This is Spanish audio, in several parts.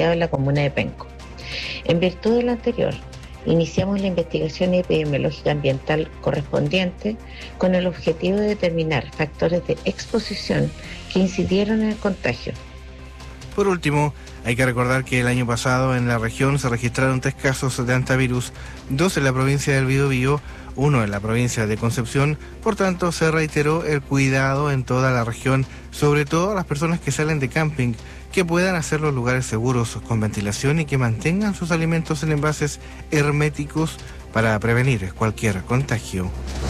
incendiado en la comuna de Penco. En virtud de lo anterior, iniciamos la investigación epidemiológica ambiental correspondiente con el objetivo de determinar factores de exposición que incidieron en el contagio. Por último, hay que recordar que el año pasado en la región se registraron 3 casos de hantavirus, 2 en la provincia del Biobío, 1 en la provincia de Concepción. Por tanto, se reiteró el cuidado en toda la región, sobre todo a las personas que salen de camping, que puedan hacerlo en lugares seguros, con ventilación y que mantengan sus alimentos en envases herméticos para prevenir cualquier contagio.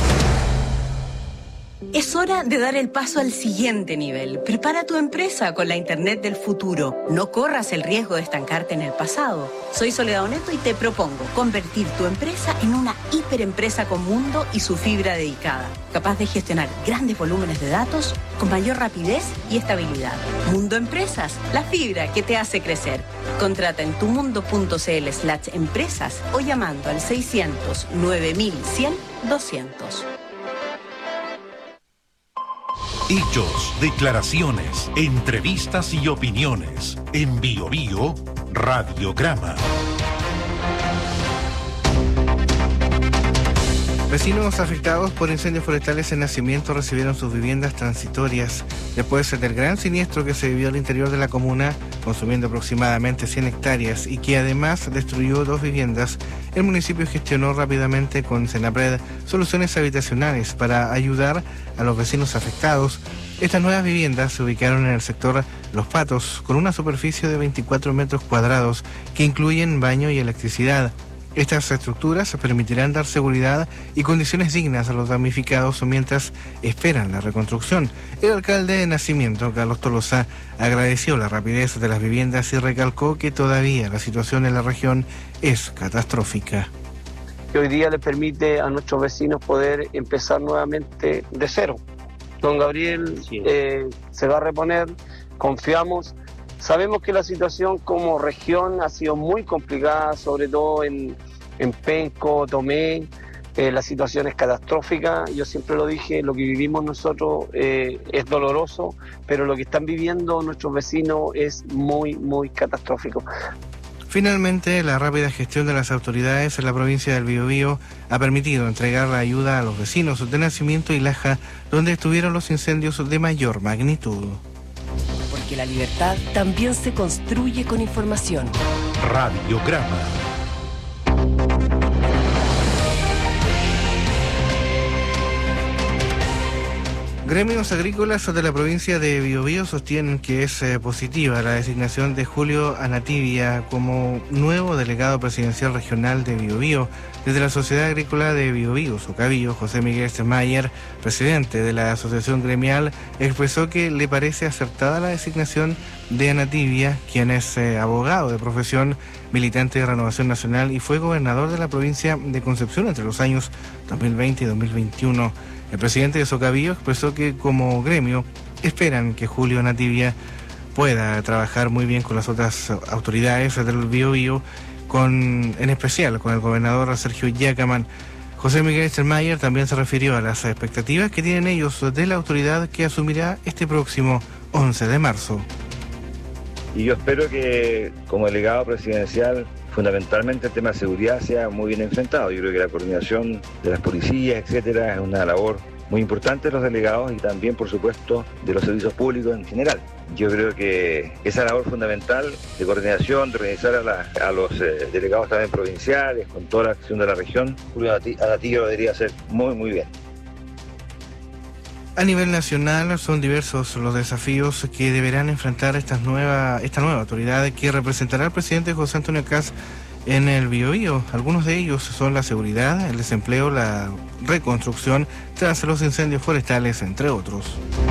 Es hora de dar el paso al siguiente nivel. Prepara tu empresa con la Internet del futuro. No corras el riesgo de estancarte en el pasado. Soy Soledad Oneto y te propongo convertir tu empresa en una hiperempresa con mundo y su fibra dedicada, capaz de gestionar grandes volúmenes de datos con mayor rapidez y estabilidad. Mundo Empresas, la fibra que te hace crecer. Contrata en tumundo.cl/empresas o llamando al 600 9100 200. Hechos, declaraciones, entrevistas y opiniones. En Biobío, Radiograma. Vecinos afectados por incendios forestales en Nacimiento recibieron sus viviendas transitorias después del gran siniestro que se vivió al interior de la comuna, consumiendo aproximadamente 100 hectáreas y que además destruyó 2 viviendas. El municipio gestionó rápidamente con Senapred soluciones habitacionales para ayudar a los vecinos afectados. Estas nuevas viviendas se ubicaron en el sector Los Patos, con una superficie de 24 metros cuadrados que incluyen baño y electricidad. Estas estructuras permitirán dar seguridad y condiciones dignas a los damnificados mientras esperan la reconstrucción. El alcalde de Nacimiento, Carlos Tolosa, agradeció la rapidez de las viviendas y recalcó que todavía la situación en la región es catastrófica. Que hoy día le permite a nuestros vecinos poder empezar nuevamente de cero. Don Gabriel se va a reponer, confiamos. Sabemos que la situación como región ha sido muy complicada, sobre todo en Penco, Tomé. La situación es catastrófica. Yo siempre lo dije, lo que vivimos nosotros es doloroso, pero lo que están viviendo nuestros vecinos es muy, muy catastrófico. Finalmente, la rápida gestión de las autoridades en la provincia del Biobío ha permitido entregar la ayuda a los vecinos de Nacimiento y Laja, donde estuvieron los incendios de mayor magnitud. Porque la libertad también se construye con información. Radiograma. Gremios agrícolas de la provincia de Biobío sostienen que es positiva la designación de Julio Anativia como nuevo delegado presidencial regional de Biobío. Desde la Sociedad Agrícola de Biobío, Socavío, José Miguel Stemayer, presidente de la asociación gremial, expresó que le parece acertada la designación de Anativia, quien es abogado de profesión, militante de Renovación Nacional y fue gobernador de la provincia de Concepción entre los años 2020 y 2021. El presidente de Socavío expresó que como gremio esperan que Julio Anativia pueda trabajar muy bien con las otras autoridades del Biobío, en especial con el gobernador Sergio Yacaman. José Miguel Stemayer también se refirió a las expectativas que tienen ellos de la autoridad que asumirá este próximo 11 de marzo. Y yo espero que como delegado presidencial fundamentalmente el tema de seguridad sea muy bien enfrentado. Yo creo que la coordinación de las policías, etcétera, es una labor muy importante de los delegados y también, por supuesto, de los servicios públicos en general. Yo creo que esa labor fundamental de coordinación, de organizar a los delegados también provinciales, con toda la acción de la región, Julio Anativia lo debería hacer muy, muy bien. A nivel nacional son diversos los desafíos que deberán enfrentar esta nueva autoridad que representará al presidente José Antonio Kast en el Biobío. Algunos de ellos son la seguridad, el desempleo, la reconstrucción tras los incendios forestales, entre otros.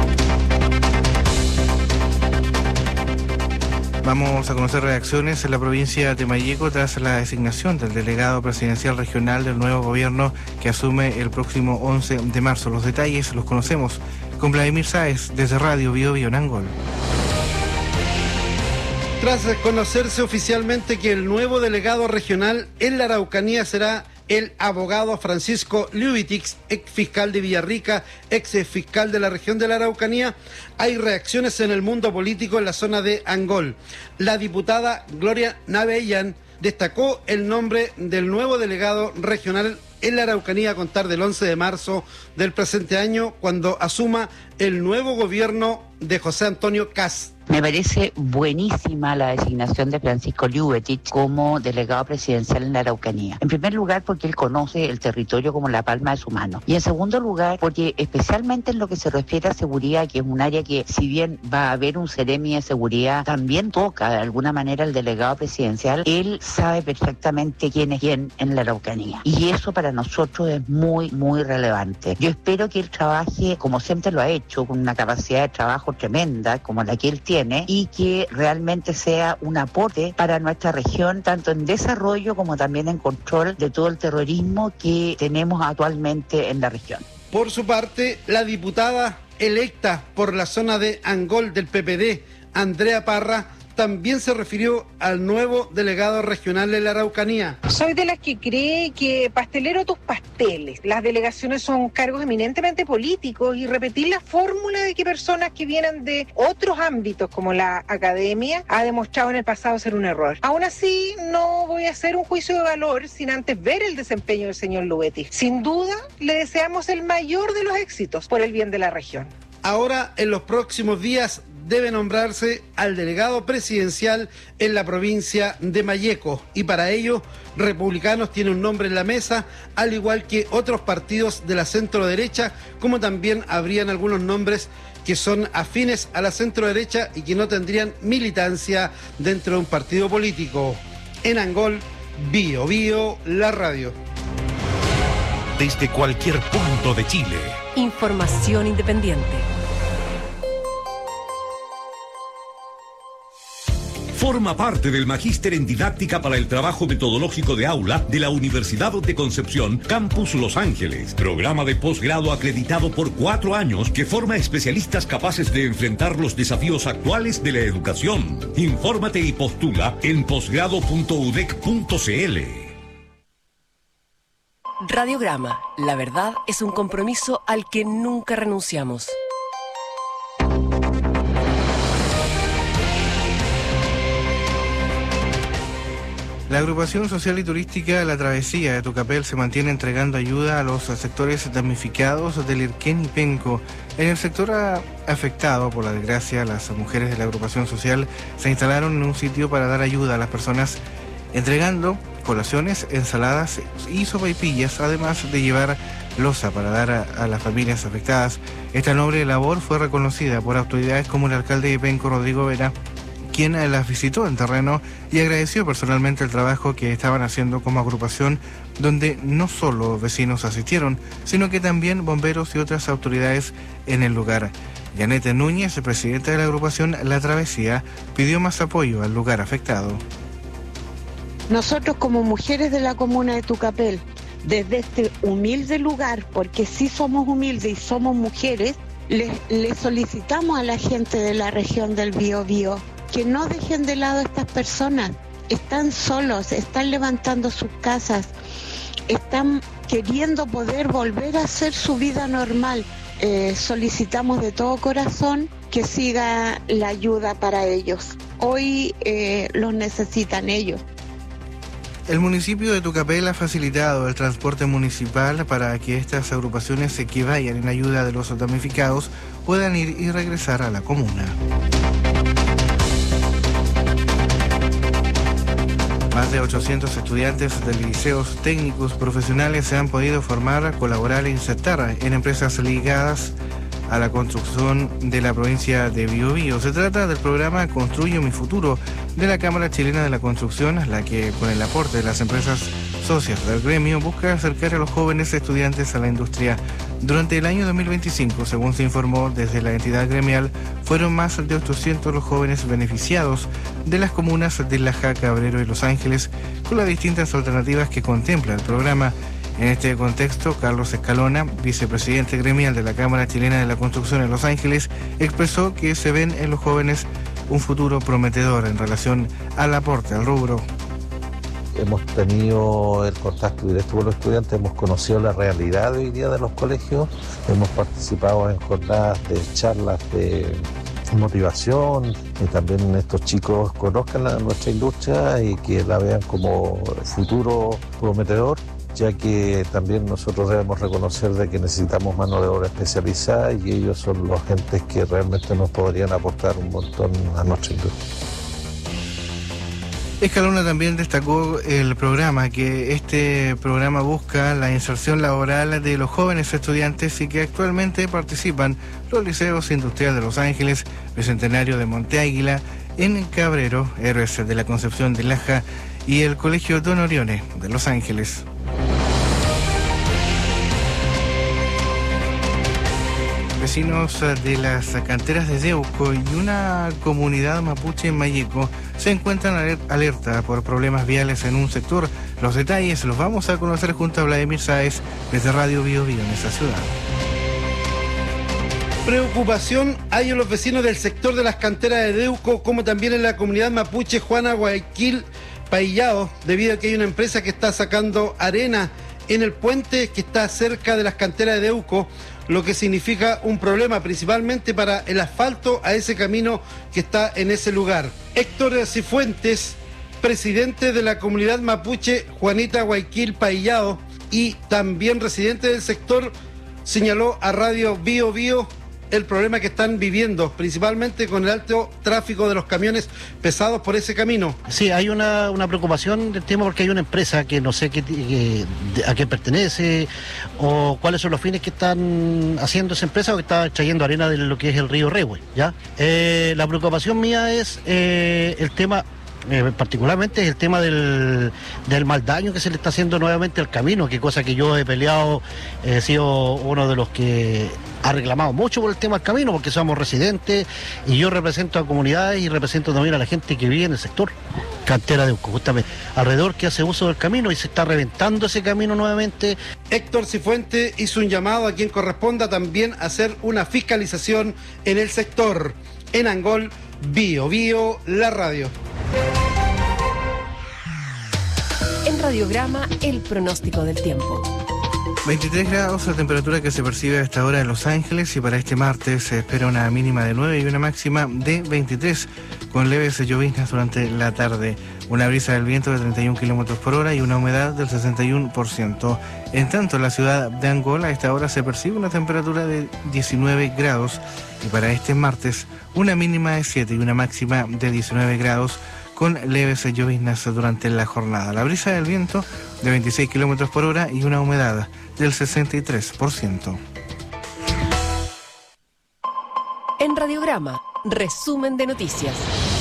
Vamos a conocer reacciones en la provincia de Mayeco tras la designación del delegado presidencial regional del nuevo gobierno que asume el próximo 11 de marzo. Los detalles los conocemos con Vladimir Sáez desde Radio Biobío Nangol. Tras conocerse oficialmente que el nuevo delegado regional en la Araucanía será el abogado Francisco Liubitix, ex fiscal de Villarrica, ex fiscal de la región de la Araucanía, hay reacciones en el mundo político en la zona de Angol. La diputada Gloria Navellán destacó el nombre del nuevo delegado regional en la Araucanía a contar del 11 de marzo del presente año, cuando asuma el nuevo gobierno de José Antonio Kast. Me parece buenísima la designación de Francisco Liubitix como delegado presidencial en la Araucanía. En primer lugar, porque él conoce el territorio como la palma de su mano. Y en segundo lugar, porque especialmente en lo que se refiere a seguridad, que es un área que, si bien va a haber un seremi de seguridad, también toca de alguna manera el delegado presidencial. Él sabe perfectamente quién es quién en la Araucanía. Y eso para nosotros es muy, muy relevante. Yo espero que él trabaje, como siempre lo ha hecho, con una capacidad de trabajo tremenda, como la que él tiene, y que realmente sea un aporte para nuestra región, tanto en desarrollo como también en control de todo el terrorismo que tenemos actualmente en la región. Por su parte, la diputada electa por la zona de Angol del PPD, Andrea Parra, también se refirió al nuevo delegado regional de la Araucanía. Soy de las que cree que pastelero tus pasteles. Las delegaciones son cargos eminentemente políticos y repetir la fórmula de que personas que vienen de otros ámbitos como la academia ha demostrado en el pasado ser un error. Aún así, no voy a hacer un juicio de valor sin antes ver el desempeño del señor Liubitix. Sin duda, le deseamos el mayor de los éxitos por el bien de la región. Ahora, en los próximos días, debe nombrarse al delegado presidencial en la provincia de Malleco, y para ello Republicanos tiene un nombre en la mesa, al igual que otros partidos de la centro derecha, como también habrían algunos nombres que son afines a la centro derecha y que no tendrían militancia dentro de un partido político. En Angol, Bío Bío, la radio. Desde cualquier punto de Chile. Información independiente. Forma parte del Magíster en Didáctica para el Trabajo Metodológico de Aula de la Universidad de Concepción, Campus Los Ángeles. Programa de posgrado acreditado por 4 años que forma especialistas capaces de enfrentar los desafíos actuales de la educación. Infórmate y postula en posgrado.udec.cl. Radiograma. La verdad es un compromiso al que nunca renunciamos. La agrupación social y turística La Travesía de Tucapel se mantiene entregando ayuda a los sectores damnificados del Irquén y Penco. En el sector afectado por la desgracia, las mujeres de la agrupación social se instalaron en un sitio para dar ayuda a las personas, entregando colaciones, ensaladas y sopaipillas, además de llevar loza para dar a las familias afectadas. Esta noble labor fue reconocida por autoridades como el alcalde de Penco, Rodrigo Vera, quien las visitó en terreno y agradeció personalmente el trabajo que estaban haciendo como agrupación, donde no solo vecinos asistieron, sino que también bomberos y otras autoridades en el lugar. Yanete Núñez, presidenta de la agrupación La Travesía, pidió más apoyo al lugar afectado. Nosotros como mujeres de la comuna de Tucapel, desde este humilde lugar, porque sí somos humildes y somos mujeres, le solicitamos a la gente de la región del Biobío que no dejen de lado a estas personas. Están solos, están levantando sus casas, están queriendo poder volver a hacer su vida normal. Solicitamos de todo corazón que siga la ayuda para ellos. Hoy los necesitan ellos. El municipio de Tucapel ha facilitado el transporte municipal para que estas agrupaciones que vayan en ayuda de los damnificados puedan ir y regresar a la comuna. Más de 800 estudiantes de liceos técnicos profesionales se han podido formar, colaborar e insertar en empresas ligadas a la construcción de la provincia de Biobío. Se trata del programa Construyo mi Futuro de la Cámara Chilena de la Construcción, la que, con el aporte de las empresas socias del gremio, busca acercar a los jóvenes estudiantes a la industria. Durante el año 2025, según se informó desde la entidad gremial, fueron más de 800 los jóvenes beneficiados de las comunas de Laja, Cabrero y Los Ángeles, con las distintas alternativas que contempla el programa. En este contexto, Carlos Escalona, vicepresidente gremial de la Cámara Chilena de la Construcción en Los Ángeles, expresó que se ven en los jóvenes un futuro prometedor en relación al aporte al rubro. hemos tenido el contacto directo con los estudiantes, hemos conocido la realidad de hoy día de los colegios, hemos participado en jornadas de charlas de motivación, y también estos chicos conozcan nuestra industria y que la vean como futuro prometedor, ya que también nosotros debemos reconocer de que necesitamos mano de obra especializada y ellos son los agentes que realmente nos podrían aportar un montón a nuestra industria. Escalona también destacó el programa, que este programa busca la inserción laboral de los jóvenes estudiantes y que actualmente participan los liceos industriales de Los Ángeles, Bicentenario de Monte Águila, en Cabrero, Héroes de la Concepción de Laja y el Colegio Don Orione de Los Ángeles. Vecinos de las canteras de Deuco y una comunidad mapuche en Malleco se encuentran alerta por problemas viales en un sector. Los detalles los vamos a conocer junto a Vladimir Sáez desde Radio Bio Bio en esa ciudad. Preocupación hay en los vecinos del sector de las canteras de Deuco, como también en la comunidad mapuche Juana Guayaquil Paillao, debido a que hay una empresa que está sacando arena en el puente que está cerca de las canteras de Deuco, lo que significa un problema principalmente para el asfalto a ese camino que está en ese lugar. Héctor Cifuentes, presidente de la comunidad mapuche Juanita Guayaquil Paillao y también residente del sector, señaló a Radio Bio Bio el problema que están viviendo, principalmente con el alto tráfico de los camiones pesados por ese camino. Sí, hay una preocupación del tema porque hay una empresa que no sé a qué pertenece o cuáles son los fines que están haciendo esa empresa, o que está trayendo arena de lo que es el río Rehue, ¿ya? La preocupación mía es el tema... particularmente es el tema del mal daño que se le está haciendo nuevamente al camino, que cosa que yo he peleado, he sido uno de los que ha reclamado mucho por el tema del camino, porque somos residentes y yo represento a comunidades y represento también a la gente que vive en el sector cantera de justamente alrededor, que hace uso del camino, y se está reventando ese camino nuevamente. Héctor Cifuentes hizo un llamado a quien corresponda también a hacer una fiscalización en el sector. En Angol, Bio Bio, la radio. En Radiograma, el pronóstico del tiempo. 23 grados la temperatura que se percibe a esta hora en Los Ángeles, y para este martes se espera una mínima de 9 y una máxima de 23, con leves lloviznas durante la tarde, una brisa del viento de 31 kilómetros por hora y una humedad del 61%. En tanto, en la ciudad de Angola a esta hora se percibe una temperatura de 19 grados y para este martes una mínima de 7 y una máxima de 19 grados, con leves lloviznas durante la jornada. La brisa del viento de 26 kilómetros por hora y una humedad del 63%. En Radiograma, resumen de noticias.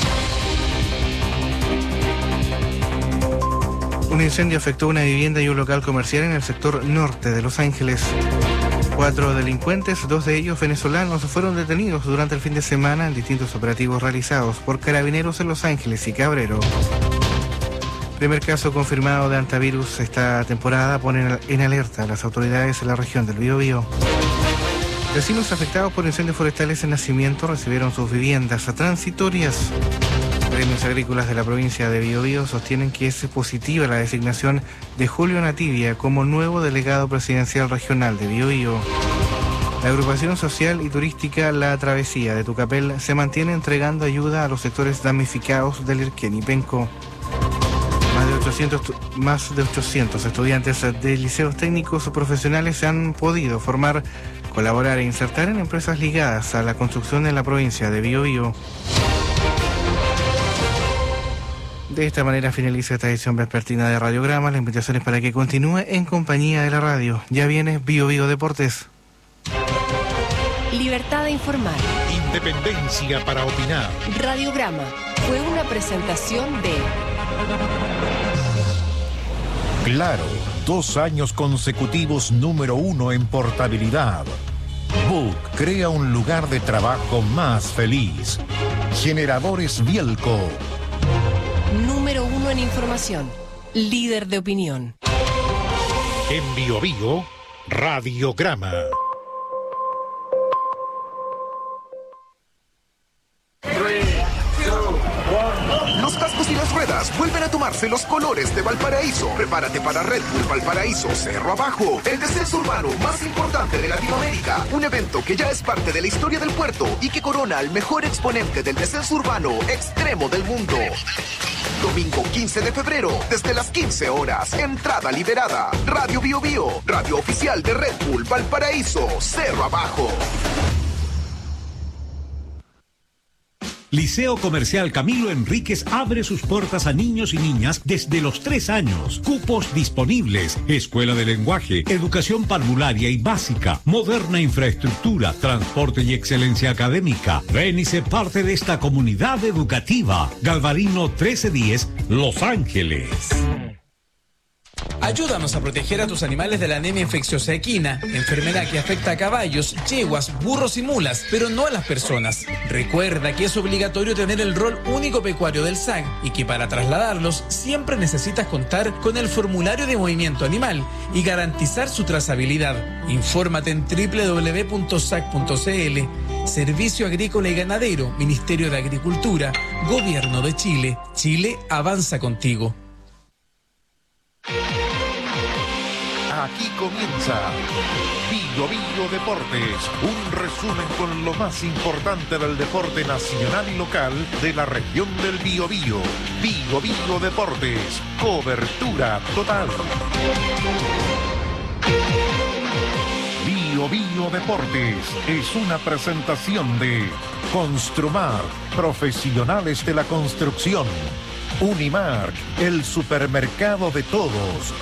Un incendio afectó una vivienda y un local comercial en el sector norte de Los Ángeles. 4 delincuentes, 2 de ellos venezolanos, fueron detenidos durante el fin de semana en distintos operativos realizados por carabineros en Los Ángeles y Cabrero. Primer caso confirmado de antivirus esta temporada pone en alerta a las autoridades en la región del Biobío. Vecinos afectados por incendios forestales en Nacimiento recibieron sus viviendas transitorias. Gremios agrícolas de la provincia de Biobío sostienen que es positiva la designación de Julio Nativia como nuevo delegado presidencial regional de Biobío. La agrupación social y turística La Travesía de Tucapel se mantiene entregando ayuda a los sectores damnificados del Irquén y Penco. Más de 800 estudiantes de liceos técnicos o profesionales se han podido formar, colaborar e insertar en empresas ligadas a la construcción en la provincia de Biobío. De esta manera finaliza esta edición vespertina de Radiograma. La invitación es para que continúe en compañía de la radio. Ya viene Bio Bio Deportes. Libertad de informar. Independencia para opinar. Radiograma fue una presentación de... Claro, 2 años consecutivos número 1 en portabilidad. Book crea un lugar de trabajo más feliz. Generadores Bielco. Número 1 en información. Líder de opinión. En Bio Bio, Radiograma. Los cascos y las ruedas días vuelven a tomarse los colores de Valparaíso. Prepárate para Red Bull Valparaíso Cerro Abajo, el descenso urbano más importante de Latinoamérica. Un evento que ya es parte de la historia del puerto y que corona al mejor exponente del descenso urbano extremo del mundo. Domingo 15 de febrero, desde las 15 horas. Entrada liberada. Radio Bio Bio, radio oficial de Red Bull Valparaíso Cerro Abajo. Liceo Comercial Camilo Enríquez abre sus puertas a niños y niñas desde los 3 años. Cupos disponibles. Escuela de lenguaje, educación parvularia y básica, moderna infraestructura, transporte y excelencia académica. Ven y sé parte de esta comunidad educativa. Galvarino 1310, Los Ángeles. Ayúdanos a proteger a tus animales de la anemia infecciosa equina, enfermedad que afecta a caballos, yeguas, burros y mulas, pero no a las personas. Recuerda que es obligatorio tener el rol único pecuario del SAC y que para trasladarlos siempre necesitas contar con el formulario de movimiento animal y garantizar su trazabilidad. Infórmate en www.sac.cl. Servicio Agrícola y Ganadero, Ministerio de Agricultura, Gobierno de Chile. Chile avanza contigo. Aquí comienza Bio Bio Deportes, un resumen con lo más importante del deporte nacional y local de la región del Biobío. Bio Bio Deportes, cobertura total. Bio Bio Deportes es una presentación de Construmar, profesionales de la construcción. Unimark, el supermercado de todos.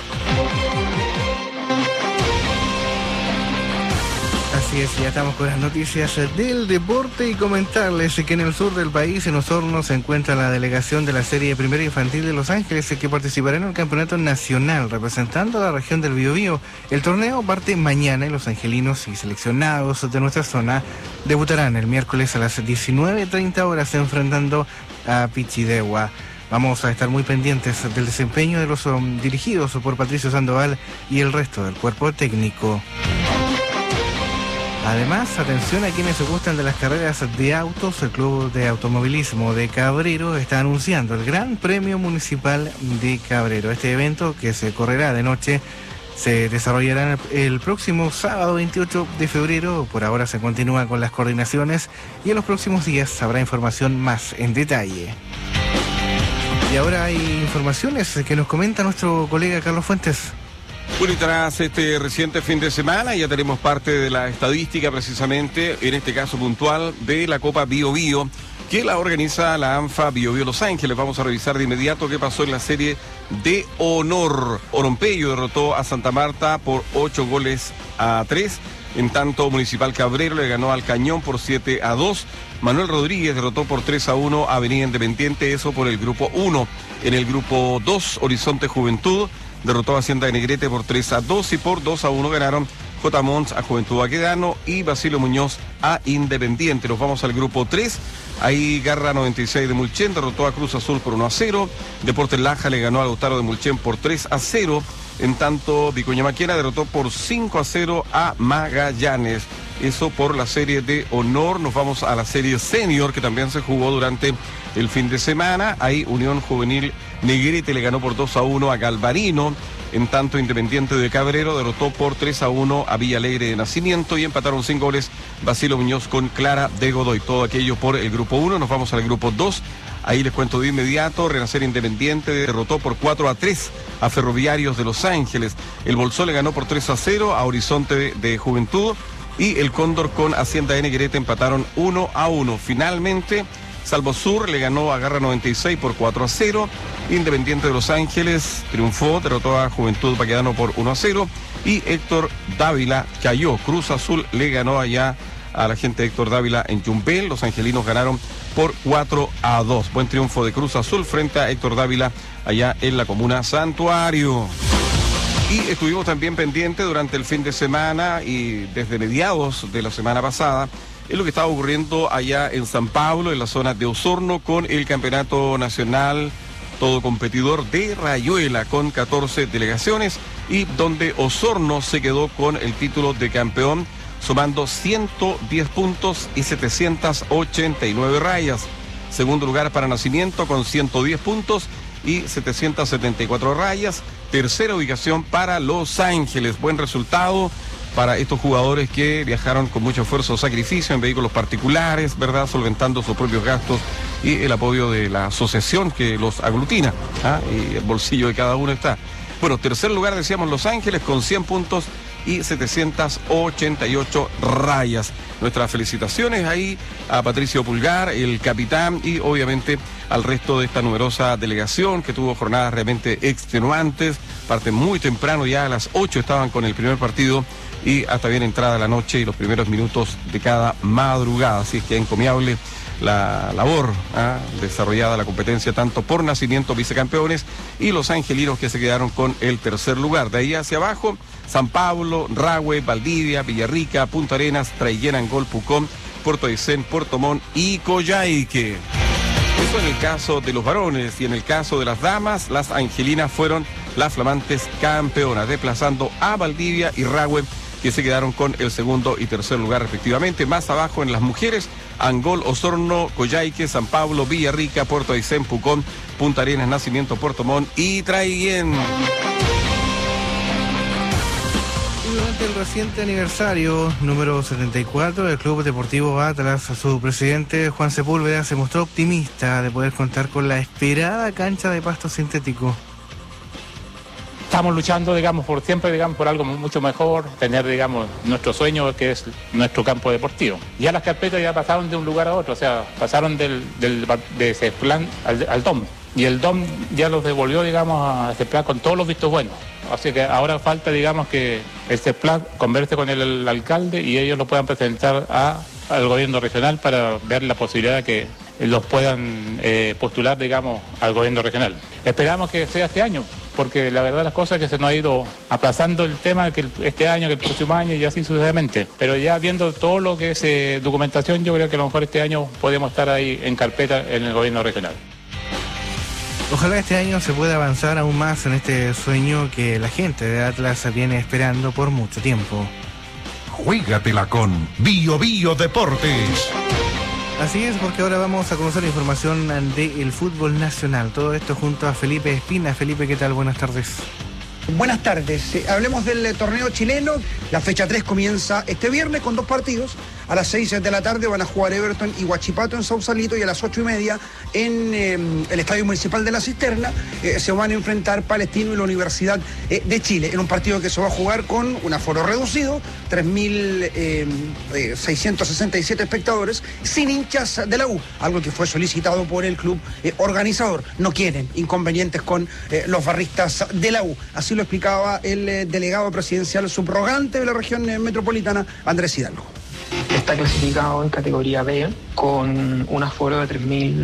Así es, ya estamos con las noticias del deporte y comentarles que en el sur del país, en Osorno, se encuentra la delegación de la Serie Primera Infantil de Los Ángeles, que participará en el campeonato nacional representando a la región del Biobío. El torneo parte mañana y los angelinos y seleccionados de nuestra zona debutarán el miércoles a las 19:30 horas enfrentando a Pichidegua. Vamos a estar muy pendientes del desempeño de los dirigidos por Patricio Sandoval y el resto del cuerpo técnico. Además, atención a quienes se gustan de las carreras de autos. El Club de Automovilismo de Cabrero está anunciando el Gran Premio Municipal de Cabrero. Este evento, que se correrá de noche, se desarrollará el próximo sábado 28 de febrero. Por ahora se continúa con las coordinaciones y en los próximos días habrá información más en detalle. Y ahora hay informaciones que nos comenta nuestro colega Carlos Fuentes. Bueno, y tras este reciente fin de semana ya tenemos parte de la estadística precisamente, en este caso puntual, de la Copa Bio Bio, que la organiza la ANFA Bio Bio Los Ángeles. Vamos a revisar de inmediato qué pasó en la serie de honor. Orompeyo derrotó a Santa Marta por 8-3. En tanto, Municipal Cabrero le ganó al Cañón por 7-2. Manuel Rodríguez derrotó por 3-1 a Avenida Independiente, eso por el grupo 1. En el grupo 2, Horizonte Juventud derrotó a Hacienda de Negrete por 3-2 y por 2-1 ganaron J. Mons a Juventud Baquedano y Basilio Muñoz a Independiente. Nos vamos al grupo 3. Ahí Garra 96 de Mulchen derrotó a Cruz Azul por 1-0. Deportes Laja le ganó a Lautaro de Mulchen por 3-0. En tanto, Vicuña Maquena derrotó por 5-0 a Magallanes. Eso por la serie de honor. Nos vamos a la serie senior, que también se jugó durante el fin de semana. Ahí Unión Juvenil Negrete le ganó por 2-1 a Galvarino. En tanto, Independiente de Cabrero derrotó por 3-1 a Villa Alegre de Nacimiento y empataron sin goles Basilio Muñoz con Clara de Godoy. Todo aquello por el grupo 1. Nos vamos al grupo 2. Ahí les cuento de inmediato. Renacer Independiente derrotó por 4-3 a Ferroviarios de Los Ángeles. El Bolsón le ganó por 3-0 a Horizonte de Juventud. Y el Cóndor con Hacienda de Negrete empataron 1-1. Finalmente, Salvo Sur le ganó a Garra 96 por 4-0. Independiente de Los Ángeles triunfó, derrotó a Juventud Baquedano por 1-0. Y Héctor Dávila cayó. Cruz Azul le ganó allá a la gente de Héctor Dávila en Yumbel. Los angelinos ganaron por 4-2. Buen triunfo de Cruz Azul frente a Héctor Dávila allá en la comuna Santuario. Y estuvimos también pendientes durante el fin de semana y desde mediados de la semana pasada es lo que estaba ocurriendo allá en San Pablo, en la zona de Osorno, con el campeonato nacional todo competidor de Rayuela, con 14 delegaciones, y donde Osorno se quedó con el título de campeón, sumando 110 puntos y 789 rayas. Segundo lugar para Nacimiento con 110 puntos y 774 rayas. Tercera ubicación para Los Ángeles. Buen resultado para estos jugadores que viajaron con mucho esfuerzo, sacrificio en vehículos particulares, ¿verdad? Solventando sus propios gastos y el apoyo de la asociación que los aglutina, y el bolsillo de cada uno está. Bueno, tercer lugar decíamos Los Ángeles con 100 puntos y 788 rayas. Nuestras felicitaciones ahí a Patricio Pulgar, el capitán, y obviamente al resto de esta numerosa delegación que tuvo jornadas realmente extenuantes. Parte muy temprano, ya a las 8 estaban con el primer partido y hasta bien entrada la noche y los primeros minutos de cada madrugada. Así es que encomiable la labor desarrollada la competencia, tanto por Nacimiento vicecampeones y los angelinos que se quedaron con el tercer lugar. De ahí hacia abajo, San Pablo, Rahue, Valdivia, Villarrica, Punta Arenas, Traillén, Angol, Pucón, Puerto Aysén, Puerto Montt y Coyhaique. Eso en el caso de los varones, y en el caso de las damas, las angelinas fueron las flamantes campeonas, desplazando a Valdivia y Rahue, que se quedaron con el segundo y tercer lugar respectivamente. Más abajo en las mujeres, Angol, Osorno, Coyhaique, San Pablo, Villarrica, Puerto Aysén, Pucón, Punta Arenas, Nacimiento, Puerto Montt y Traillén. Durante el reciente aniversario número 74 del Club Deportivo Atlas, su presidente Juan Sepúlveda se mostró optimista de poder contar con la esperada cancha de pasto sintético. Estamos luchando, por siempre, por algo mucho mejor, tener, nuestro sueño, que es nuestro campo deportivo. Ya las carpetas ya pasaron de un lugar a otro, o sea, pasaron de ese plan al DOM. Y el DOM ya los devolvió, a ese plan con todos los vistos buenos. Así que ahora falta, que ese plan converse con el alcalde y ellos lo puedan presentar al gobierno regional para ver la posibilidad de que los puedan postular, al gobierno regional. Esperamos que sea este año, porque la verdad las cosas es que se nos ha ido aplazando el tema que este año, que el próximo año y así sucesivamente. Pero ya viendo todo lo que es documentación, yo creo que a lo mejor este año podemos estar ahí en carpeta en el gobierno regional. Ojalá este año se pueda avanzar aún más en este sueño que la gente de Atlas viene esperando por mucho tiempo. Juégatela con Bio Bio Deportes. Así es, porque ahora vamos a conocer información del fútbol nacional. Todo esto junto a Felipe Espina. Felipe, ¿qué tal? Buenas tardes. Buenas tardes. Hablemos del torneo chileno. La fecha 3 comienza este viernes con 2 partidos. A las 6 de la tarde van a jugar Everton y Huachipato en Sausalito, y a las 8:30 en el Estadio Municipal de La Cisterna se van a enfrentar Palestino y la Universidad de Chile, en un partido que se va a jugar con un aforo reducido, 3.667 espectadores, sin hinchas de la U, algo que fue solicitado por el club organizador. No quieren inconvenientes con los barristas de la U. Así lo explicaba el delegado presidencial subrogante de la región metropolitana, Andrés Hidalgo. Está clasificado en categoría B con un aforo de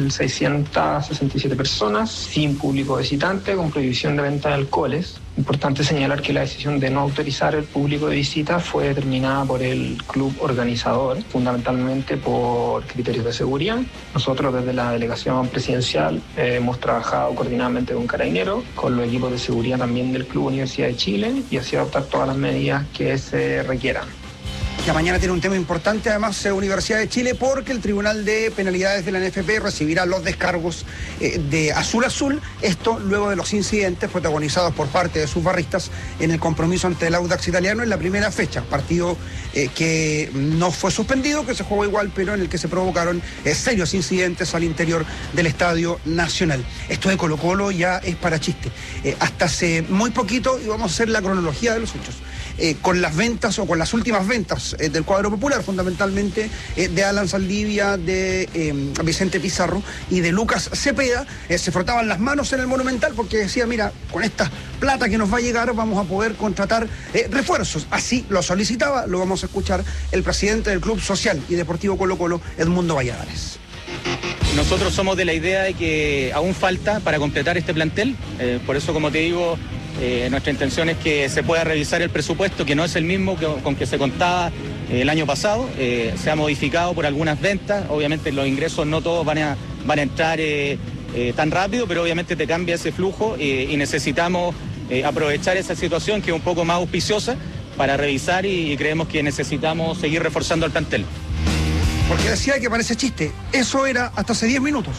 3.667 personas, sin público visitante, con prohibición de venta de alcoholes. Importante señalar que la decisión de no autorizar el público de visita fue determinada por el club organizador, fundamentalmente por criterios de seguridad. Nosotros desde la delegación presidencial hemos trabajado coordinadamente con Carabineros, con los equipos de seguridad también del Club Universidad de Chile, y así adoptar todas las medidas que se requieran. La mañana tiene un tema importante, además, Universidad de Chile, porque el Tribunal de Penalidades de la NFP recibirá los descargos de Azul Azul. Esto luego de los incidentes protagonizados por parte de sus barristas en el compromiso ante el Audax Italiano en la primera fecha. Partido que no fue suspendido, que se jugó igual, pero en el que se provocaron serios incidentes al interior del Estadio Nacional. Esto de Colo-Colo ya es para chiste. Hasta hace muy poquito, y vamos a hacer la cronología de los hechos, con las ventas, o con las últimas ventas del cuadro popular, fundamentalmente de Alan Saldivia, de Vicente Pizarro y de Lucas Cepeda, se frotaban las manos en el Monumental porque decía, mira, con esta plata que nos va a llegar vamos a poder contratar refuerzos. Así lo solicitaba, lo vamos a escuchar, el presidente del Club Social y Deportivo Colo-Colo, Edmundo Valladares. Nosotros somos de la idea de que aún falta para completar este plantel, por eso, como te digo, nuestra intención es que se pueda revisar el presupuesto, que no es el mismo con que se contaba el año pasado. Se ha modificado por algunas ventas. Obviamente los ingresos no todos van a entrar tan rápido, pero obviamente te cambia ese flujo y necesitamos aprovechar esa situación, que es un poco más auspiciosa, para revisar, y creemos que necesitamos seguir reforzando el plantel. Porque decía que parece chiste, eso era hasta hace 10 minutos.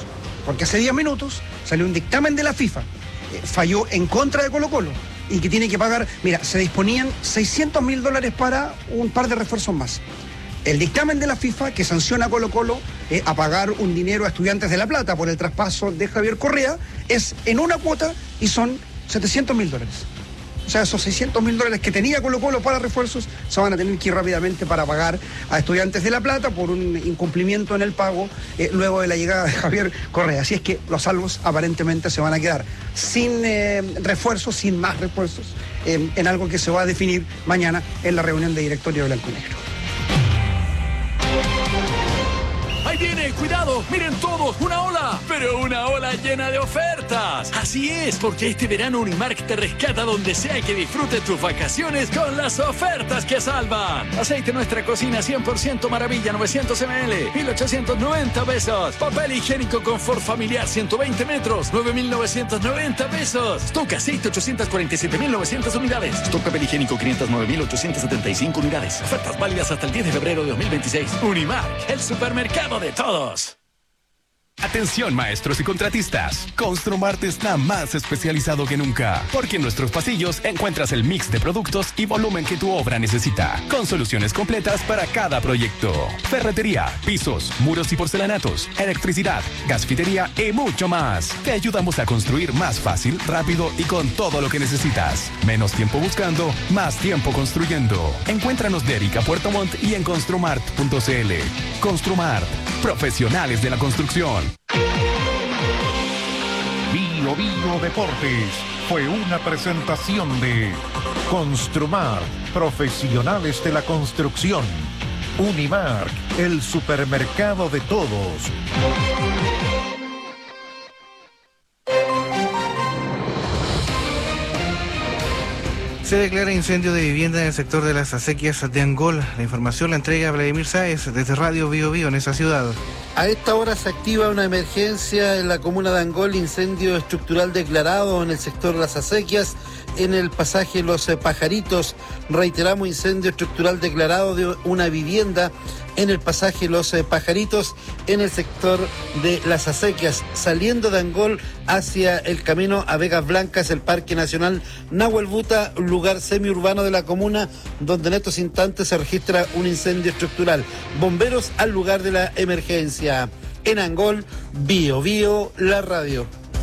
porque hace 10 minutos salió un dictamen de la FIFA, falló en contra de Colo-Colo y que tiene que pagar, mira, se disponían $600.000 para un par de refuerzos más. El dictamen de la FIFA que sanciona a Colo-Colo a pagar un dinero a Estudiantes de La Plata por el traspaso de Javier Correa es en una cuota y son $700.000. O sea, esos $600.000 que tenía Colo-Colo para refuerzos se van a tener que ir rápidamente para pagar a Estudiantes de La Plata por un incumplimiento en el pago luego de la llegada de Javier Correa. Así es que los salvos aparentemente se van a quedar sin refuerzos, sin más refuerzos, en algo que se va a definir mañana en la reunión de directorio de Blanco y Negro. ¡Ahí viene! ¡Cuidado! ¡Miren todos! ¡Una ola! ¡Pero una ola llena de ofertas! Así es, porque este verano Unimark te rescata donde sea que disfrutes tus vacaciones con las ofertas que salvan. Aceite Nuestra Cocina 100% Maravilla 900 ml, 1.890 pesos. Papel higiénico Confort Familiar 120 metros, 9.990 pesos. Stock Aceite 847.900 unidades. Stock Papel higiénico 509.875 unidades. Ofertas válidas hasta el 10 de febrero de 2026. Unimark, el supermercado de todos. Atención maestros y contratistas, Construmart está más especializado que nunca, porque en nuestros pasillos encuentras el mix de productos y volumen que tu obra necesita, con soluciones completas para cada proyecto. Ferretería, pisos, muros y porcelanatos, electricidad, gasfitería y mucho más. Te ayudamos a construir más fácil, rápido y con todo lo que necesitas. Menos tiempo buscando, más tiempo construyendo. Encuéntranos de Erika Puerto Montt y en construmart.cl. Construmart, profesionales de la construcción. Bio Bio Deportes fue una presentación de Construmart, profesionales de la construcción. Unimark, el supermercado de todos. Se declara incendio de vivienda en el sector de las acequias de Angol. La información la entrega Vladimir Sáez desde Radio Bio Bio en esa ciudad. A esta hora se activa una emergencia en la comuna de Angol, incendio estructural declarado en el sector de las acequias, en el pasaje Los Pajaritos. Reiteramos, incendio estructural declarado de una vivienda en el pasaje Los Pajaritos, en el sector de las acequias, saliendo de Angol hacia el camino a Vegas Blancas, el Parque Nacional Nahuel Buta, lugar semiurbano de la comuna, donde en estos instantes se registra un incendio estructural. Bomberos al lugar de la emergencia. En Angol, Bio Bio, la radio.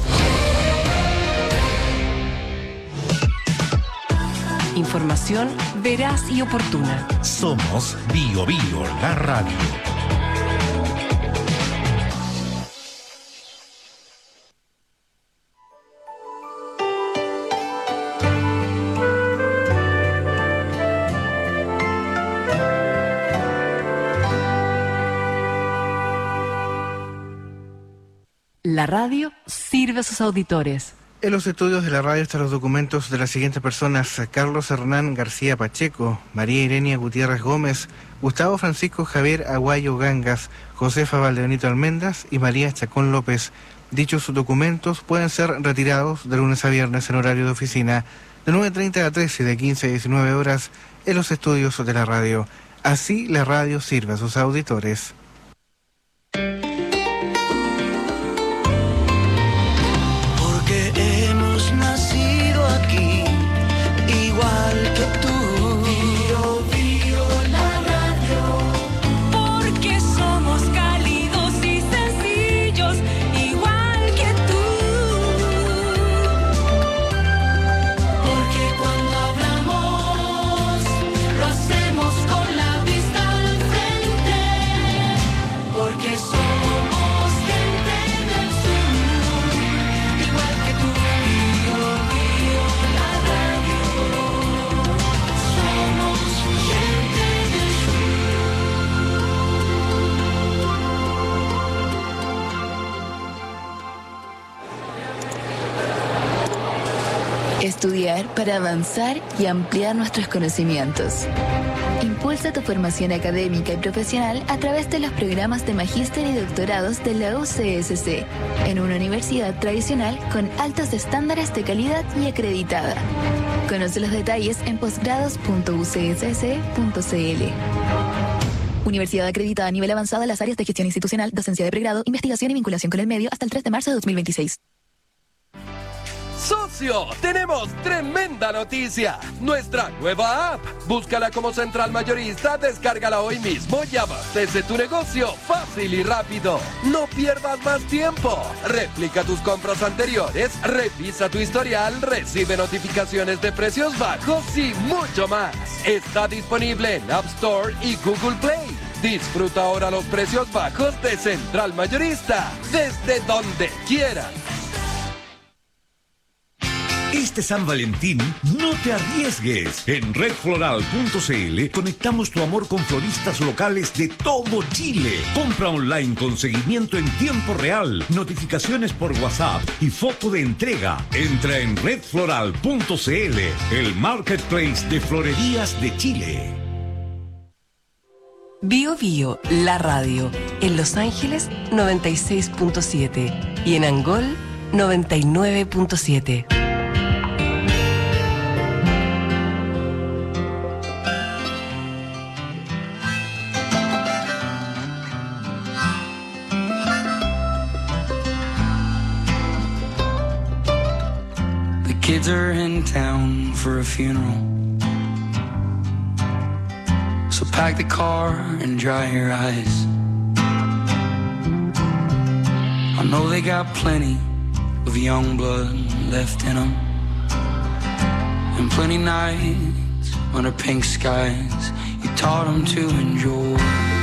Información veraz y oportuna. Somos Bio Bio, la radio. La radio sirve a sus auditores. En los estudios de la radio están los documentos de las siguientes personas: Carlos Hernán García Pacheco, María Irenia Gutiérrez Gómez, Gustavo Francisco Javier Aguayo Gangas, Josefa Valdebenito Almendras y María Chacón López. Dichos documentos pueden ser retirados de lunes a viernes en horario de oficina, de 9:30 a 13 y de 15 a 19 horas en los estudios de la radio. Así la radio sirve a sus auditores. Nacido aquí, igual que tú. Bio Bio, la radio. Porque somos cálidos y sencillos, igual que tú. Porque cuando hablamos, lo hacemos con la vista al frente. Porque somos gente del sur, igual que tú. Estudiar para avanzar y ampliar nuestros conocimientos. Impulsa tu formación académica y profesional a través de los programas de magíster y doctorados de la UCSC, en una universidad tradicional con altos estándares de calidad y acreditada. Conoce los detalles en posgrados.ucss.cl. Universidad acreditada a nivel avanzado en las áreas de gestión institucional, docencia de pregrado, investigación y vinculación con el medio hasta el 3 de marzo de 2026. ¡Socio! ¡Tenemos tremenda noticia! Nuestra nueva app. Búscala como Central Mayorista, descárgala hoy mismo y abastece tu negocio fácil y rápido. No pierdas más tiempo. Replica tus compras anteriores, revisa tu historial, recibe notificaciones de precios bajos y mucho más. Está disponible en App Store y Google Play. Disfruta ahora los precios bajos de Central Mayorista, desde donde quieras. Este San Valentín, no te arriesgues. En redfloral.cl conectamos tu amor con floristas locales de todo Chile. Compra online con seguimiento en tiempo real, notificaciones por WhatsApp y foto de entrega. Entra en redfloral.cl, el marketplace de florerías de Chile. Bio Bio, la radio. En Los Ángeles, 96.7. Y en Angol, 99.7. Kids are in town for a funeral, so pack the car and dry your eyes. I know they got plenty of young blood left in them, and plenty nights under pink skies you taught them to enjoy.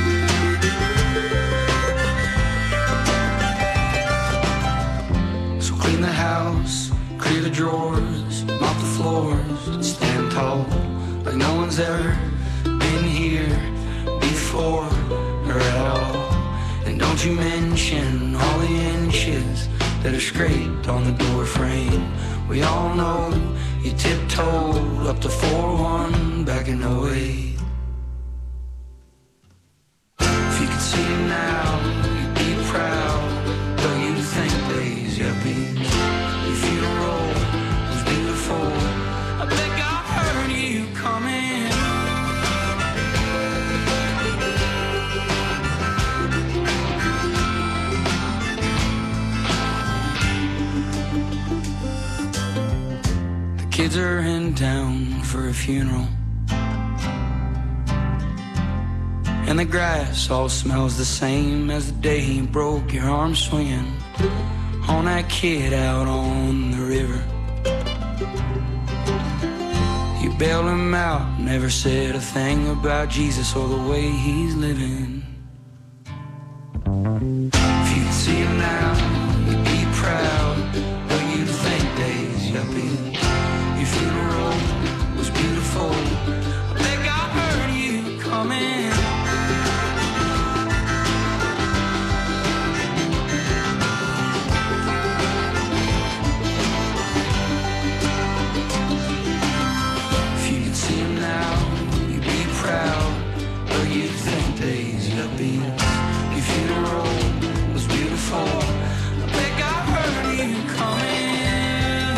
So clean the house, clear the drawers, mop the floors, and stand tall like no one's ever been here before or at all. And don't you mention all the inches that are scraped on the door frame. We all know you tiptoed up to 4-1 back in 08. If you could see him now, you'd be proud, though you'd think days yuppies. Your funeral was beautiful, I think I heard you coming. The kids are in town for a funeral, and the grass all smells the same as the day you broke your arm swinging on that kid out on the river. You bailed him out, never said a thing about Jesus or the way he's living. If you could see him now, you'd be proud, but you'd think days yuppie. Your funeral was beautiful, I think I heard you coming. Proud, or you'd think days yuppie. Your funeral was beautiful, I think I heard you coming.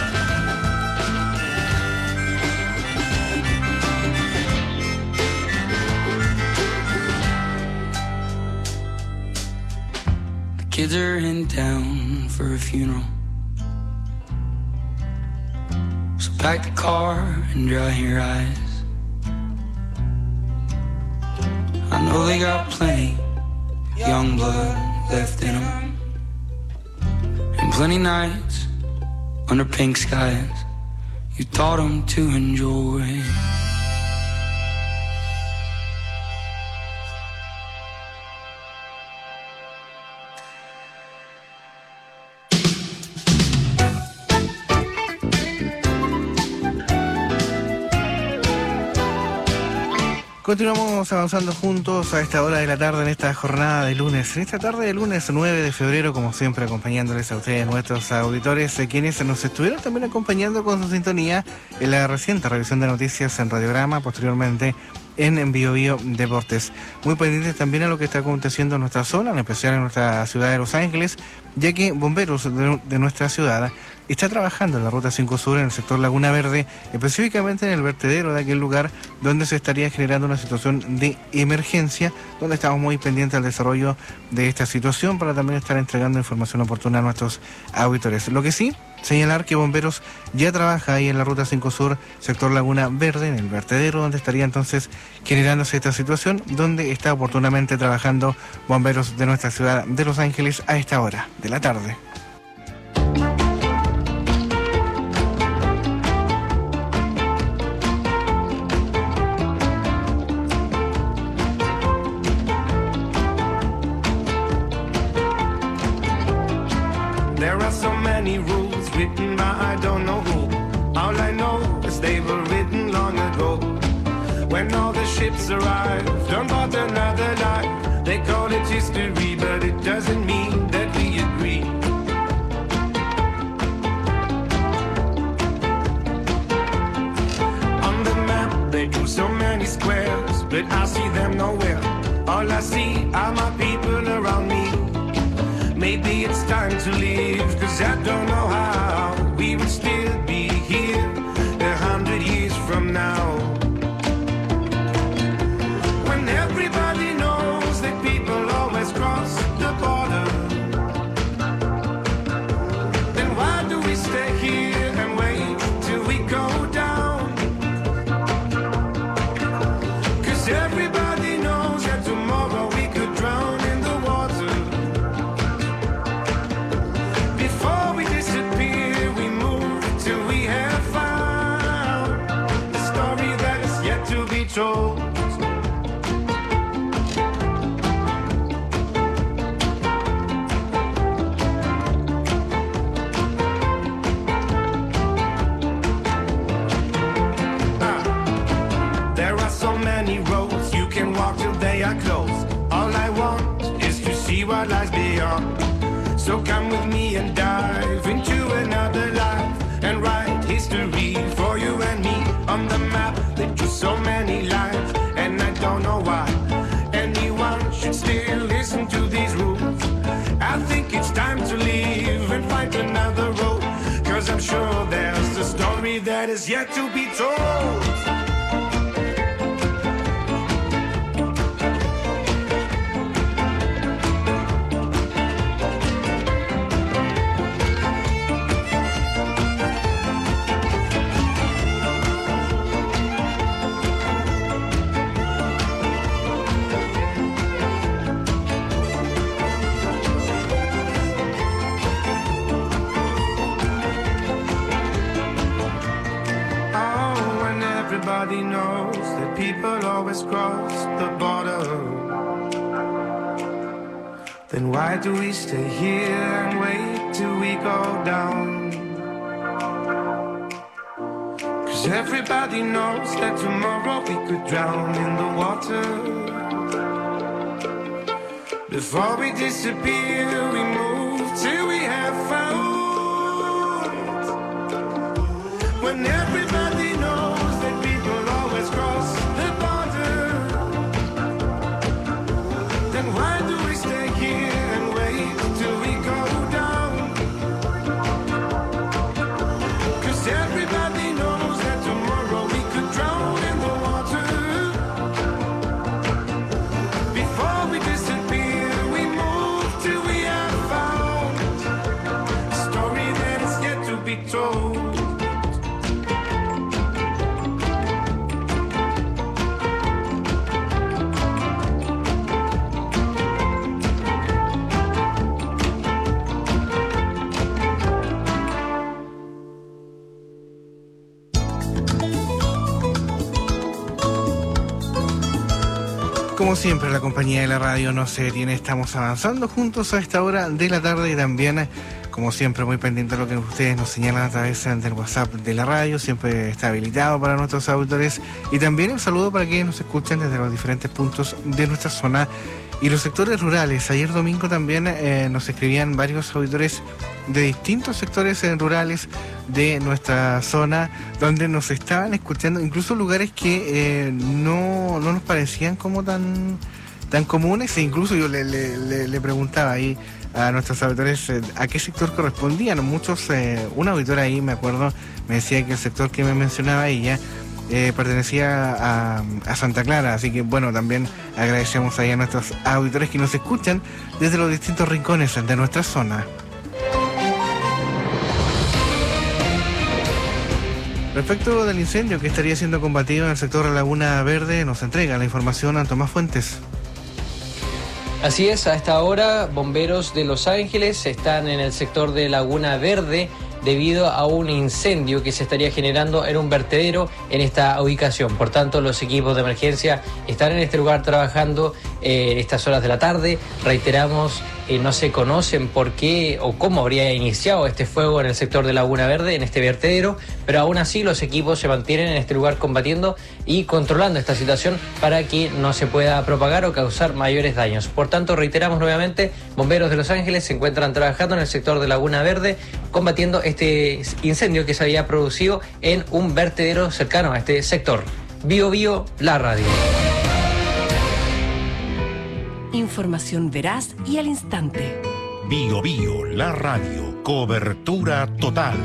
The kids are in town for a funeral, so pack the car and dry your eyes. I know they got plenty young blood left in them, and plenty nights under pink skies you taught them to enjoy. Continuamos avanzando juntos a esta hora de la tarde en esta jornada de lunes. En esta tarde de lunes 9 de febrero, como siempre, acompañándoles a ustedes, nuestros auditores, quienes nos estuvieron también acompañando con su sintonía en la reciente revisión de noticias en Radiograma, posteriormente en Bio Bio Deportes. Muy pendientes también a lo que está aconteciendo en nuestra zona, en especial en nuestra ciudad de Los Ángeles, ya que bomberos de nuestra ciudad está trabajando en la Ruta 5 Sur en el sector Laguna Verde, específicamente en el vertedero de aquel lugar donde se estaría generando una situación de emergencia, donde estamos muy pendientes del desarrollo de esta situación para también estar entregando información oportuna a nuestros auditores. Lo que sí, señalar que Bomberos ya trabaja ahí en la Ruta 5 Sur, sector Laguna Verde, en el vertedero, donde estaría entonces generándose esta situación, donde está oportunamente trabajando Bomberos de nuestra ciudad de Los Ángeles a esta hora de la tarde. There are so many rules written by I don't know who. All I know is they were written long ago. When all the ships arrived on board another life, they call it history, but it doesn't mean that we agree. On the map they drew so many squares, but I see them nowhere. All I see are my people around me. Maybe it's time to leave, 'cause I don't know how we would still be here 100 years from now. When everybody knows that people always cross the border, then why do we stay here and wait till we go down? 'Cause everybody knows that tomorrow we could drown in the water. Before we disappear, we move till we have found the story that is yet to be told. There are so many roads you can walk till they are closed. All I want is to see what lies beyond. So come with me and dive into another life and write history for you and me. On the map they drew so many lines, and I don't know why anyone should still listen to these rules. I think it's time to leave and find another road, 'cause I'm sure there's a story that is yet to be told. Everybody knows that people always cross the border. Then why do we stay here and wait till we go down? 'Cause everybody knows that tomorrow we could drown in the water. Before we disappear, we move till we have found. When everybody knows that people always cross the border, then why do we stay here and wait till we go down? 'Cause everybody knows that tomorrow we could drown in the water. Before we disappear, we move till we have found a story that is yet to be told. Como siempre, la compañía de la radio no se detiene, estamos avanzando juntos a esta hora de la tarde y también, como siempre, muy pendiente de lo que ustedes nos señalan a través del WhatsApp de la radio, siempre está habilitado para nuestros auditores, y también un saludo para quienes nos escuchan desde los diferentes puntos de nuestra zona y los sectores rurales. Ayer domingo también nos escribían varios auditores de distintos sectores rurales de nuestra zona, donde nos estaban escuchando, incluso lugares que no nos parecían como tan comunes, e incluso yo le preguntaba ahí a nuestros auditores a qué sector correspondían. Muchos, un auditor ahí, me acuerdo, me decía que el sector que me mencionaba ella pertenecía a Santa Clara, así que bueno, también agradecemos ahí a nuestros auditores que nos escuchan desde los distintos rincones de nuestra zona. Respecto del incendio que estaría siendo combatido en el sector Laguna Verde, nos entrega la información a Tomás Fuentes. Así es, a esta hora bomberos de Los Ángeles están en el sector de Laguna Verde debido a un incendio que se estaría generando en un vertedero en esta ubicación. Por tanto, los equipos de emergencia están en este lugar trabajando en estas horas de la tarde. Reiteramos, no se conocen por qué o cómo habría iniciado este fuego en el sector de Laguna Verde, en este vertedero, pero aún así los equipos se mantienen en este lugar combatiendo y controlando esta situación para que no se pueda propagar o causar mayores daños. Por tanto, reiteramos nuevamente, bomberos de Los Ángeles se encuentran trabajando en el sector de Laguna Verde combatiendo este incendio que se había producido en un vertedero cercano a este sector. Bio Bio, la radio. Información veraz y al instante. Bio Bio, la radio, cobertura total.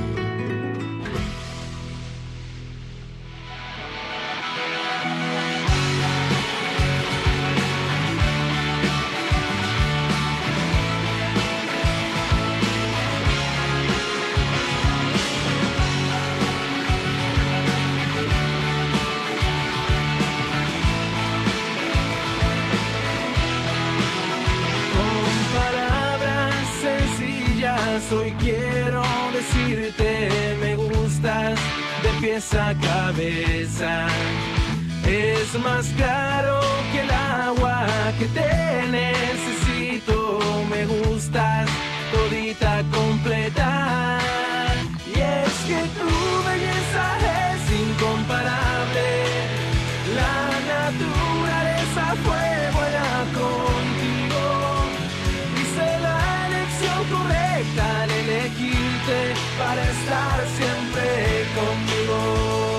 Hoy quiero decirte, me gustas de pies a cabeza. Es más claro que el agua que te necesito. Me gustas todita completa. Y es que tu belleza es incomparable. La naturaleza fue buena contigo. Hice la elección correcta al elegirte para estar siempre conmigo.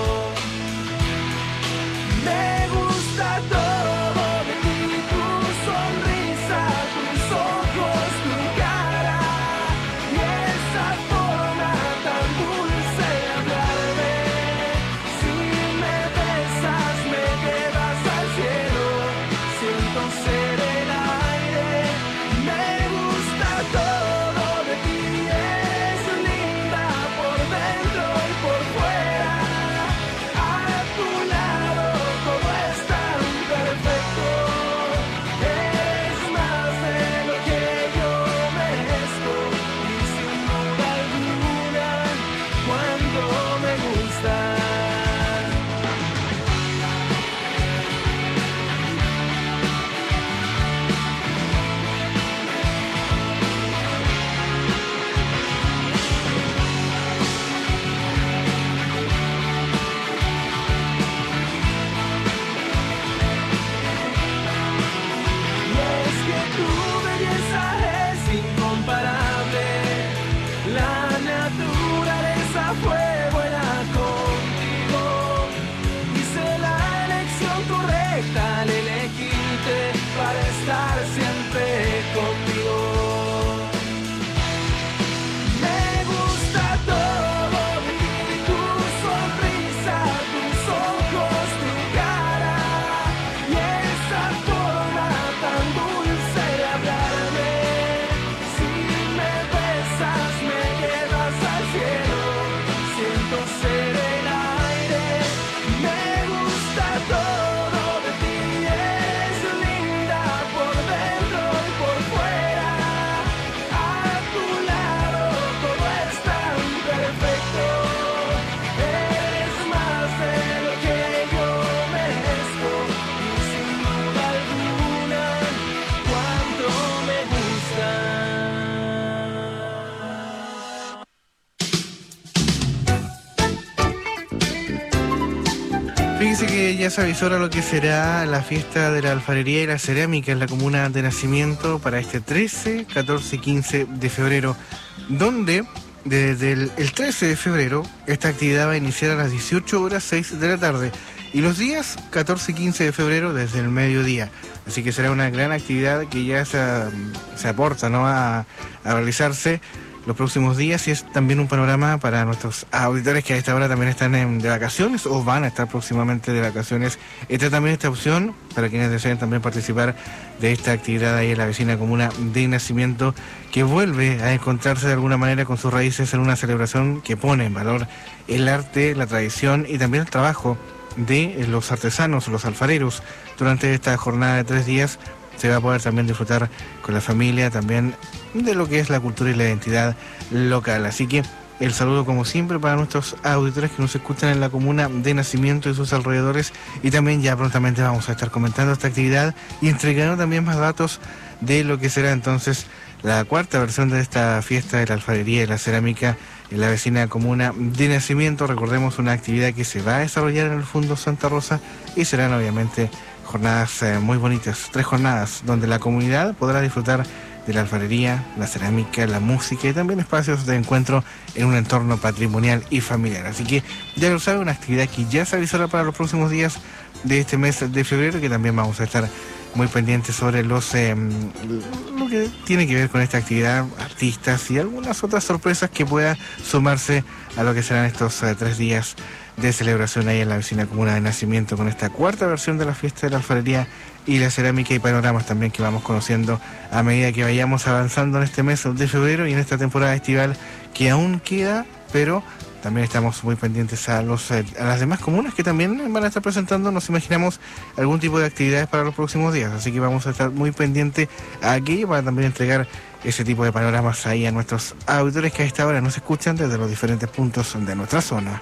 Me gusta todo de ti, tu sonrisa, tus ojos, tu cara y esa forma tan dulce de hablarme. Si me besas me llevas al cielo, siento ser el aire. Me gusta todo de ti, es linda por dentro y por fuera. A tu lado todo es tan perfecto. Eres más de lo que yo merezco y sin duda alguna cuando me gustas. Y es que tu belleza es incomparable. La naturaleza fue buena contigo. Hice la elección correcta al elegirte para estar siempre conmigo. Me gusta todo de ti, tu sonrisa, tus ojos, tu cara y esa forma tan dulce de hablarme. Si me besas me llevas al cielo, siento ser el aire. Me gusta todo de ti, es linda por dentro y por fuera. A tu lado todo es tan perfecto. Eres más de lo que yo merezco y sin duda alguna cuánto me Fíjese que ya se avisora lo que será la fiesta de la alfarería y la cerámica en la comuna de Nacimiento para este 13, 14 y 15 de febrero, donde desde el 13 de febrero esta actividad va a iniciar a las 18 horas 6 de la tarde y los días 14 y 15 de febrero desde el mediodía. Así que será una gran actividad que ya se aporta, ¿no?, a realizarse los próximos días, y es también un panorama para nuestros auditores que a esta hora también están de vacaciones o van a estar próximamente de vacaciones. Está también esta opción para quienes deseen también participar de esta actividad ahí en la vecina comuna de Nacimiento, que vuelve a encontrarse de alguna manera con sus raíces en una celebración que pone en valor el arte, la tradición y también el trabajo de los artesanos, los alfareros. Durante esta jornada de 3 días se va a poder también disfrutar con la familia también de lo que es la cultura y la identidad local. Así que el saludo como siempre para nuestros auditores que nos escuchan en la comuna de Nacimiento y sus alrededores, y también ya prontamente vamos a estar comentando esta actividad y entregando también más datos de lo que será entonces la 4ª versión de esta fiesta de la alfarería y la cerámica en la vecina comuna de Nacimiento. Recordemos, una actividad que se va a desarrollar en el Fundo Santa Rosa y serán obviamente jornadas muy bonitas, 3 jornadas donde la comunidad podrá disfrutar de la alfarería, la cerámica, la música y también espacios de encuentro en un entorno patrimonial y familiar. Así que ya lo sabe, una actividad que ya se avisará para los próximos días de este mes de febrero, que también vamos a estar muy pendientes sobre lo que tiene que ver con esta actividad, artistas y algunas otras sorpresas que pueda sumarse a lo que serán estos 3 días de celebración ahí en la vecina comuna de Nacimiento, con esta 4ª versión de la fiesta de la alfarería y la cerámica, y panoramas también que vamos conociendo a medida que vayamos avanzando en este mes de febrero y en esta temporada estival que aún queda, pero también estamos muy pendientes a las demás comunas que también van a estar presentando, nos imaginamos, algún tipo de actividades para los próximos días. Así que vamos a estar muy pendientes a aquello para también entregar ese tipo de panoramas ahí a nuestros auditores que a esta hora nos escuchan desde los diferentes puntos de nuestra zona.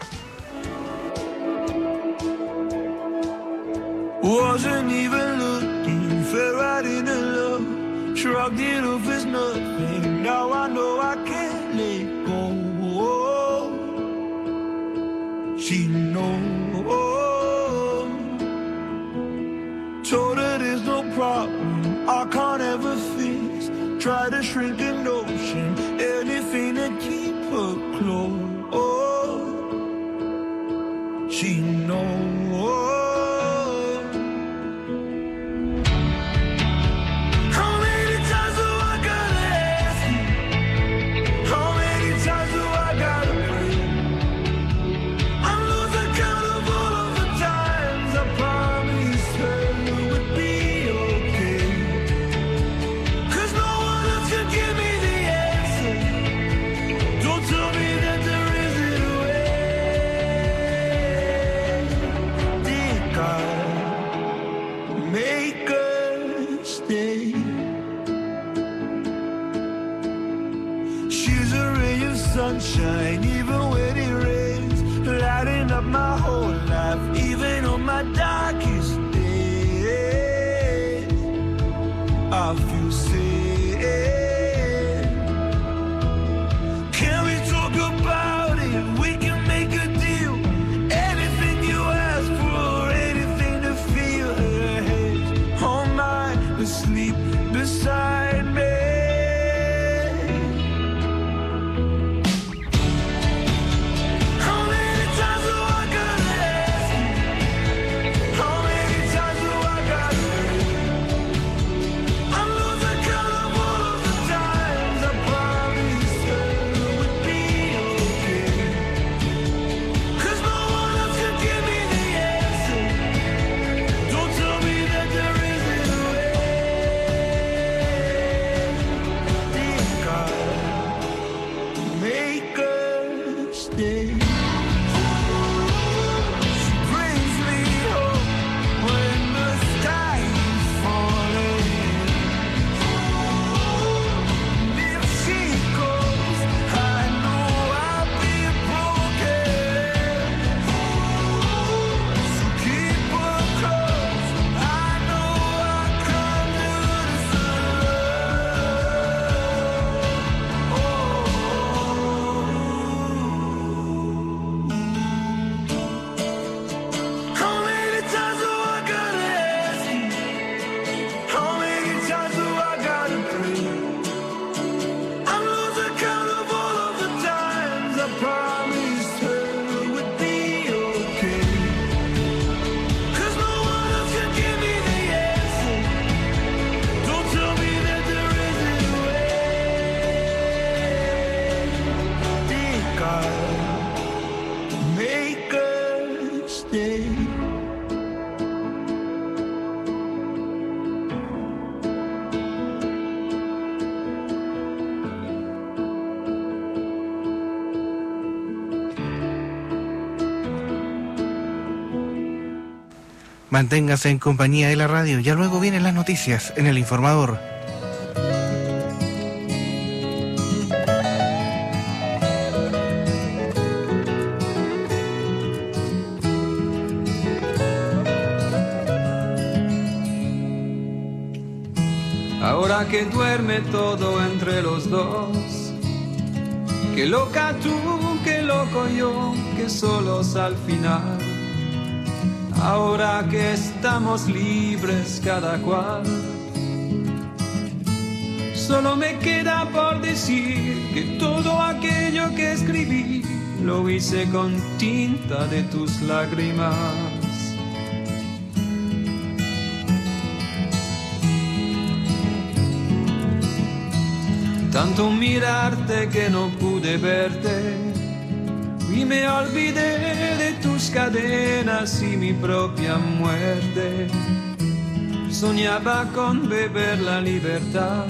Wasn't even looking, fell right in love, shrugged it off as nothing. Now I know I can't let go. She knows. Told her there's no problem I can't ever fix. Try to shrink an ocean, anything to keep her close. She knows. Sunshine, even when it rains, lighting up my whole life, even on my darkest days. I feel safe. Can we talk about it? We can make a deal. Anything you ask for, anything to feel. Her head on mine, asleep beside me. How many times do I gotta Manténgase en compañía de la radio. Ya luego vienen las noticias en El Informador. Ahora que duerme todo entre los dos, que loca tú, que loco yo, que solos al final. Ahora que estamos libres cada cual, solo me queda por decir que todo aquello que escribí lo hice con tinta de tus lágrimas. Tanto mirarte que no pude verte y me olvidé de tus cadenas y mi propia muerte. Soñaba con beber la libertad.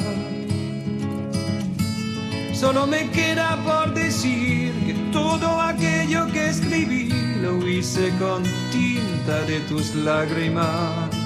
Solo me queda por decir que todo aquello que escribí lo hice con tinta de tus lágrimas.